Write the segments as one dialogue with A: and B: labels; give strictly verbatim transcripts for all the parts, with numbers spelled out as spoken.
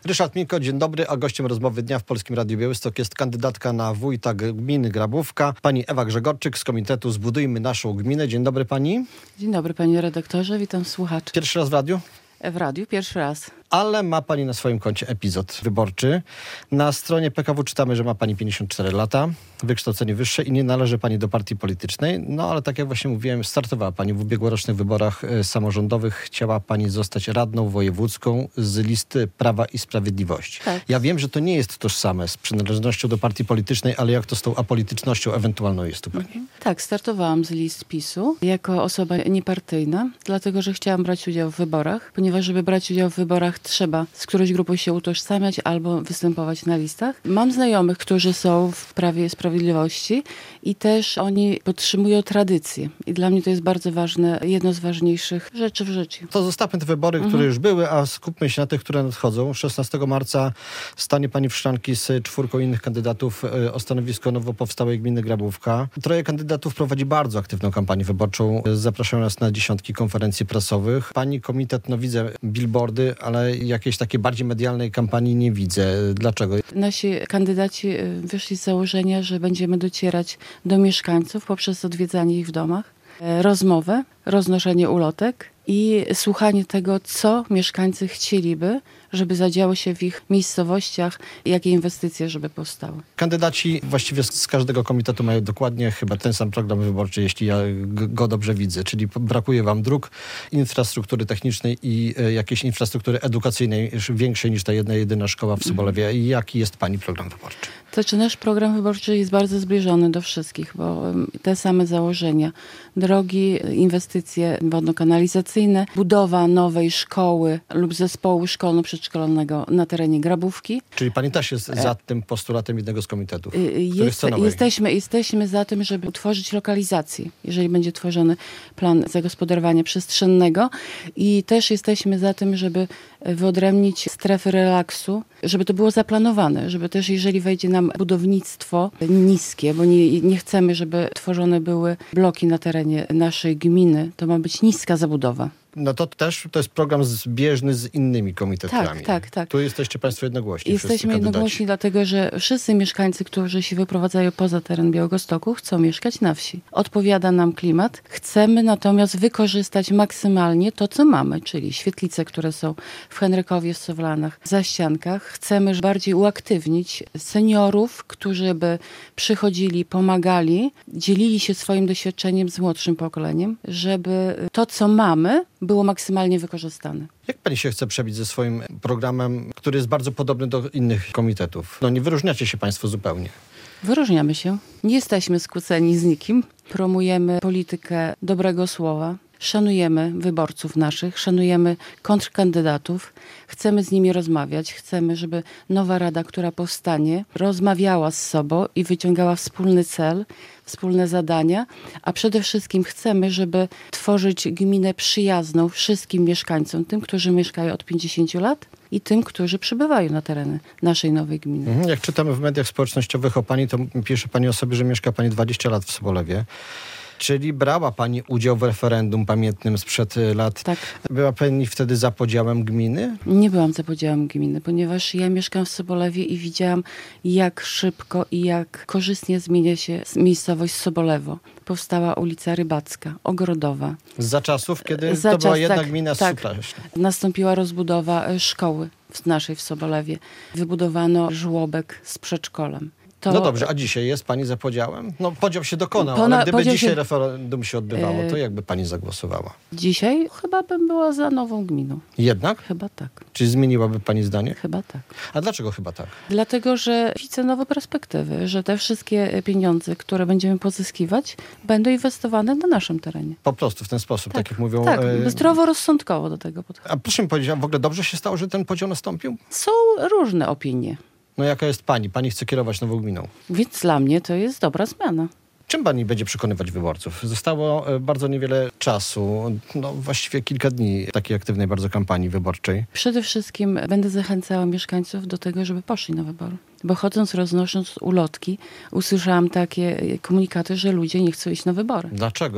A: Ryszard Milko, dzień dobry, a gościem rozmowy dnia w Polskim Radiu Białystok jest kandydatka na wójta gminy Grabówka, pani Ewa Grzegorczyk z komitetu Zbudujmy Naszą Gminę. Dzień dobry pani.
B: Dzień dobry panie redaktorze, witam słuchaczy.
A: Pierwszy raz w radiu?
B: W radiu pierwszy raz.
A: Ale ma pani na swoim koncie epizod wyborczy. Na stronie P K W czytamy, że ma pani pięćdziesiąt cztery lata, wykształcenie wyższe i nie należy pani do partii politycznej. No ale tak jak właśnie mówiłem, startowała pani w ubiegłorocznych wyborach e, samorządowych. Chciała pani zostać radną wojewódzką z listy Prawa i Sprawiedliwości.
B: Tak.
A: Ja wiem, że to nie jest tożsame z przynależnością do partii politycznej, ale jak to z tą apolitycznością ewentualną jest tu pani?
B: Mhm. Tak, startowałam z list PiSu jako osoba niepartyjna, dlatego że chciałam brać udział w wyborach, ponieważ żeby brać udział w wyborach trzeba z którąś grupą się utożsamiać albo występować na listach. Mam znajomych, którzy są w Prawie i Sprawiedliwości i też oni podtrzymują tradycję. I dla mnie to jest bardzo ważne, jedno z ważniejszych rzeczy w życiu.
A: To zostawmy te wybory,
B: Mhm.
A: które już były, a skupmy się na tych, które nadchodzą. szesnastego marca stanie pani w szranki z czwórką innych kandydatów e, o stanowisko nowo powstałej gminy Grabówka. Troje kandydatów prowadzi bardzo aktywną kampanię wyborczą. Zapraszają nas na dziesiątki konferencji prasowych. Pani komitet, no widzę billboardy, ale jakiejś takiej bardziej medialnej kampanii nie widzę. Dlaczego?
B: Nasi kandydaci y, wyszli z założenia, że będziemy docierać do mieszkańców poprzez odwiedzanie ich w domach, e, rozmowę, roznoszenie ulotek i słuchanie tego, co mieszkańcy chcieliby, żeby zadziało się w ich miejscowościach, jakie inwestycje, żeby powstały.
A: Kandydaci właściwie z z każdego komitetu mają dokładnie chyba ten sam program wyborczy, jeśli ja g- go dobrze widzę. Czyli p- brakuje wam dróg, infrastruktury technicznej i e, jakiejś infrastruktury edukacyjnej już większej niż ta jedna, jedyna szkoła w Sobolewie. I jaki jest pani program wyborczy?
B: To czy nasz program wyborczy jest bardzo zbliżony do wszystkich, bo em, te same założenia. Drogi, inwestycje wodno-kanalizacyjne, budowa nowej szkoły lub zespołu szkolno-przedszkolnego na terenie Grabówki.
A: Czyli pani też jest za tym postulatem jednego z komitetów,
B: Y,
A: który
B: Jest,
A: chce nowej.
B: jesteśmy, jesteśmy za tym, żeby utworzyć lokalizację, jeżeli będzie tworzony plan zagospodarowania przestrzennego i też jesteśmy za tym, żeby wyodrębnić strefy relaksu, żeby to było zaplanowane, żeby też jeżeli wejdzie nam budownictwo niskie, bo nie, nie chcemy, żeby tworzone były bloki na terenie naszej gminy, to ma być niska zabudowa.
A: No to też to jest program zbieżny z innymi komitetami.
B: Tak, tak, tak.
A: Tu jesteście państwo jednogłośni. wszyscy
B: Jesteśmy
A: kandydaci.
B: jednogłośni, dlatego że wszyscy mieszkańcy, którzy się wyprowadzają poza teren Białegostoku, chcą mieszkać na wsi. Odpowiada nam klimat. Chcemy natomiast wykorzystać maksymalnie to, co mamy, czyli świetlice, które są w Henrykowie, w Sowlanach, w Zaściankach. Chcemy bardziej uaktywnić seniorów, którzy by przychodzili, pomagali, dzielili się swoim doświadczeniem z młodszym pokoleniem, żeby to, co mamy, było maksymalnie wykorzystane.
A: Jak pani się chce przebić ze swoim programem, który jest bardzo podobny do innych komitetów? No nie wyróżniacie się państwo zupełnie.
B: Wyróżniamy się. Nie jesteśmy skłóceni z nikim. Promujemy politykę dobrego słowa. Szanujemy wyborców naszych, szanujemy kontrkandydatów. Chcemy z nimi rozmawiać. Chcemy, żeby nowa rada, która powstanie, rozmawiała z sobą i wyciągała wspólny cel, wspólne zadania, a przede wszystkim chcemy, żeby tworzyć gminę przyjazną wszystkim mieszkańcom, tym, którzy mieszkają od pięćdziesięciu lat i tym, którzy przybywają na tereny naszej nowej gminy.
A: Mhm. Jak czytamy w mediach społecznościowych o pani, to pisze pani o sobie, że mieszka pani dwadzieścia lat w Sobolewie. Czyli brała pani udział w referendum pamiętnym sprzed y, lat.
B: Tak.
A: Była pani wtedy za podziałem gminy?
B: Nie byłam za podziałem gminy, ponieważ ja mieszkam w Sobolewie i widziałam, jak szybko i jak korzystnie zmienia się miejscowość Sobolewo. Powstała ulica Rybacka, Ogrodowa.
A: Za czasów, kiedy
B: Za
A: to była
B: czas,
A: jedna
B: tak,
A: gmina
B: tak.
A: supraśna.
B: Nastąpiła rozbudowa e, szkoły w naszej w Sobolewie. Wybudowano żłobek z przedszkolem. To
A: No dobrze, a dzisiaj jest pani za podziałem? No podział się dokonał,
B: Pona-
A: ale gdyby
B: podział
A: dzisiaj
B: się-
A: referendum się odbywało, to jakby pani zagłosowała?
B: Dzisiaj chyba bym była za nową gminą.
A: Jednak?
B: Chyba tak,
A: Czy zmieniłaby pani zdanie?
B: chyba tak.
A: A dlaczego chyba tak?
B: Dlatego, że widzę nowe perspektywy, że te wszystkie pieniądze, które będziemy pozyskiwać, będą inwestowane na naszym terenie.
A: Po prostu w ten sposób, tak, jak mówią.
B: Tak,
A: e,
B: zdroworozsądkowo do tego podchodzę.
A: A proszę mi powiedzieć, a w ogóle dobrze się stało, że ten podział nastąpił?
B: Są różne opinie,
A: No jaka jest pani? Pani chce kierować nową gminą.
B: więc dla mnie to jest dobra zmiana.
A: Czym pani będzie przekonywać wyborców? Zostało e, bardzo niewiele czasu, no właściwie kilka dni takiej aktywnej bardzo kampanii wyborczej.
B: Przede wszystkim będę zachęcała mieszkańców do tego, żeby poszli na wybory. Bo chodząc, roznosząc ulotki, usłyszałam takie komunikaty, że ludzie nie chcą iść na wybory.
A: Dlaczego?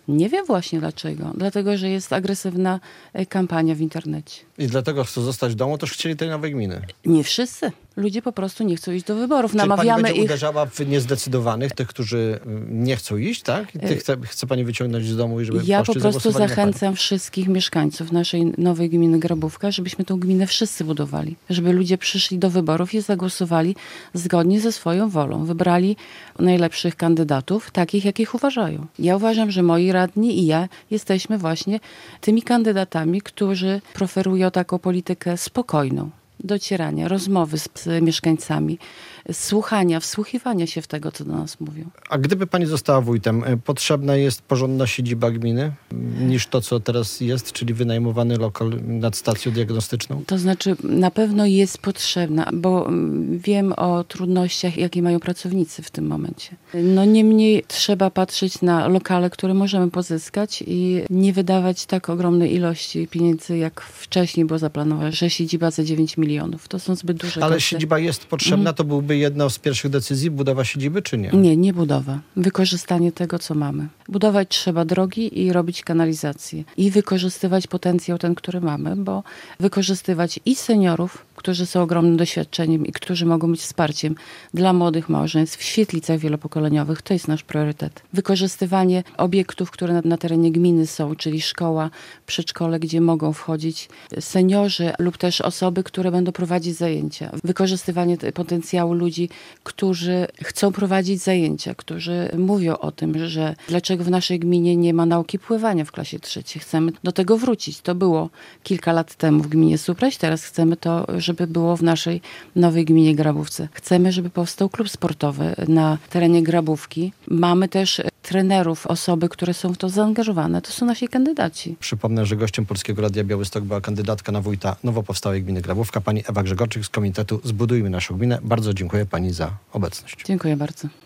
B: Nie wiem właśnie dlaczego. Dlatego, że jest agresywna e, kampania w internecie.
A: I dlatego chcą zostać w domu, też chcieli tej nowej gminy.
B: Nie wszyscy. Ludzie po prostu nie chcą iść do wyborów.
A: Czyli
B: Namawiamy
A: pani będzie
B: ich.
A: uderzała w niezdecydowanych, tych, którzy mm, nie chcą iść, tak? I tych chce, chce pani wyciągnąć z domu i żeby
B: Ja po
A: poszli,
B: prostu
A: zagłosowali na panią.
B: zachęcam wszystkich mieszkańców naszej nowej gminy Grabówka, żebyśmy tą gminę wszyscy budowali. Żeby ludzie przyszli do wyborów i zagłosowali zgodnie ze swoją wolą. Wybrali najlepszych kandydatów, takich, jakich uważają. Ja uważam, że moi radni i ja jesteśmy właśnie tymi kandydatami, którzy preferują taką politykę spokojną. Docierania, rozmowy z, z mieszkańcami, słuchania, wsłuchiwania się w tego, co do nas mówią.
A: A gdyby pani została wójtem, y, potrzebna jest porządna siedziba gminy niż to, co teraz jest, czyli wynajmowany lokal nad stacją diagnostyczną?
B: To znaczy na pewno jest potrzebna, bo mm, wiem o trudnościach, jakie mają pracownicy w tym momencie. No niemniej trzeba patrzeć na lokale, które możemy pozyskać i nie wydawać tak ogromnej ilości pieniędzy, jak wcześniej było zaplanowane, że siedziba za dziewięć milionów. To są zbyt duże
A: Ale
B: koszty.
A: siedziba jest potrzebna, to byłby jedna z pierwszych decyzji, budowa siedziby, czy nie?
B: Nie, nie budowa. Wykorzystanie tego, co mamy. Budować trzeba drogi i robić kanalizację. I wykorzystywać potencjał ten, który mamy, bo wykorzystywać i seniorów, którzy są ogromnym doświadczeniem i którzy mogą być wsparciem dla młodych małżeństw w świetlicach wielopokoleniowych. To jest nasz priorytet. Wykorzystywanie obiektów, które na, na terenie gminy są, czyli szkoła, przedszkole, gdzie mogą wchodzić seniorzy lub też osoby, które będą prowadzić zajęcia. Wykorzystywanie te- potencjału ludzi, którzy chcą prowadzić zajęcia, którzy mówią o tym, że dlaczego w naszej gminie nie ma nauki pływania w klasie trzeciej. Chcemy do tego wrócić. To było kilka lat temu w gminie Supraś, teraz chcemy to, żeby było w naszej nowej gminie Grabówce. Chcemy, żeby powstał klub sportowy na terenie Grabówki. Mamy też trenerów, osoby, które są w to zaangażowane. To są nasi kandydaci.
A: Przypomnę, że gościem Polskiego Radia Białystok była kandydatka na wójta nowo powstałej gminy Grabówka, pani Ewa Grzegorczyk z Komitetu Zbudujmy Naszą Gminę. Bardzo dziękuję pani za obecność.
B: Dziękuję bardzo.